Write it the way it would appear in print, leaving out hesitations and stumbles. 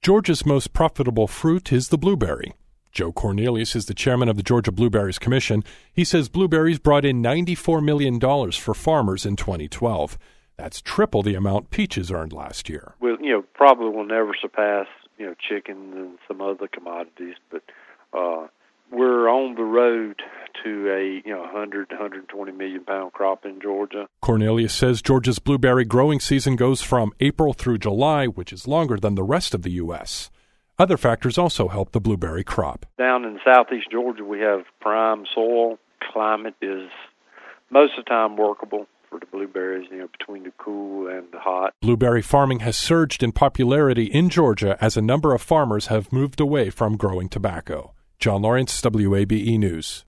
Georgia's most profitable fruit is the blueberry. Joe Cornelius is the chairman of the Georgia Blueberries Commission. He says blueberries brought in $94 million for farmers in 2012. That's triple the amount peaches earned last year. Well, probably will never surpass, chicken and some other commodities, but we're on the road to a 120 million pound crop in Georgia. Cornelius says Georgia's blueberry growing season goes from April through July, which is longer than the rest of the U.S. Other factors also help the blueberry crop. Down in southeast Georgia, we have prime soil. Climate is most of the time workable for the blueberries, between the cool and the hot. Blueberry farming has surged in popularity in Georgia as a number of farmers have moved away from growing tobacco. John Lawrence, WABE News.